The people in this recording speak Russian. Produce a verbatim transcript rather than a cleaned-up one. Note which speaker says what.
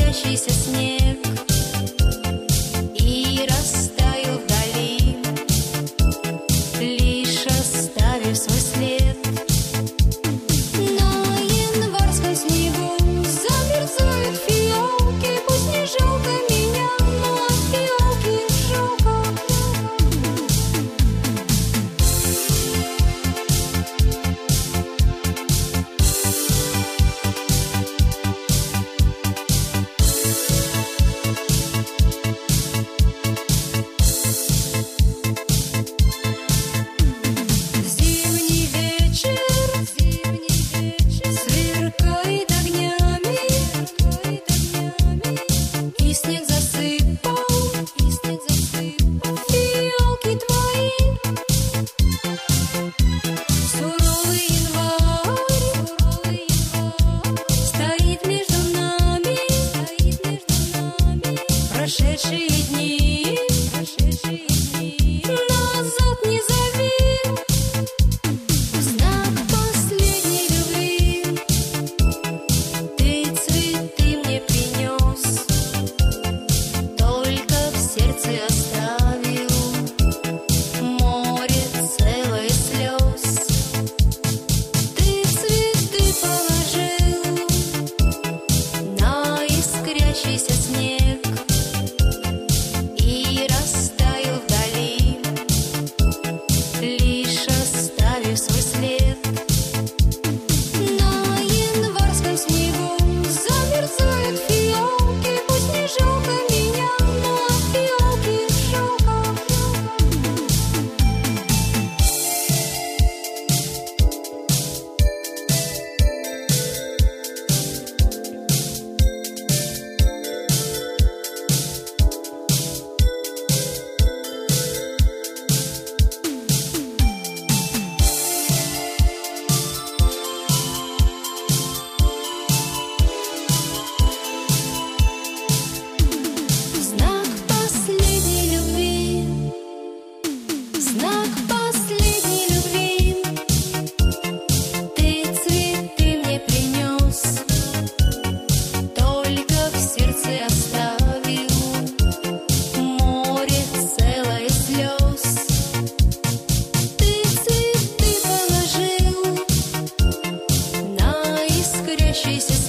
Speaker 1: искрящийся снег и растаял вдали, лишь оставив свой след. На январском снегу замерзают фиалки, пусть не жалко меня, но от фиалки жалко. Зимний вечер, зимний вечер сверкает огнями, и снег засыпал, и снег засыпал фиалки твои. Суровый январь, суровый январь стоит между нами, стоит между нами. Прошедшие дни, прошедшие дни назад не зови. В знак последней любви ты цветы мне принес, только в сердце оставил море целое слез. Ты цветы положил на искрящийся снег и растаял вдали, лишь оставив свой след. На январском снегу замерзают фиалки, пусть не жалко меня, но от фиалки жалко. Знак последней любви, знак последней любви, ты цветы мне принес, только в сердце оставил море целое слез. Ты цветы положил на искрящийся